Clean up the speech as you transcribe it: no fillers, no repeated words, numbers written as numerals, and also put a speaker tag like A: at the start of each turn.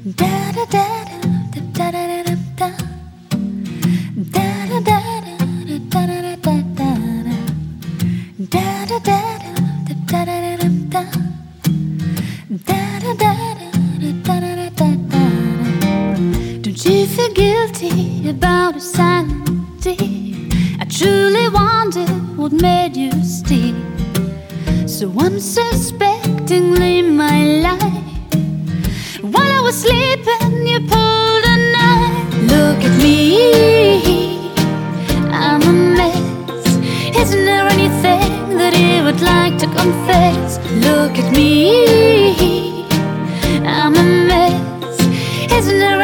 A: Da da da da da da da da da da da da da da da da da da da. Don't you feel guilty about a sanity? I truly wonder what made you stay so unsuspectingly my life. While I was sleeping, you pulled a knife. Look at me, I'm a mess. Isn't there anything that you would like to confess? Look at me, I'm a mess. Isn't there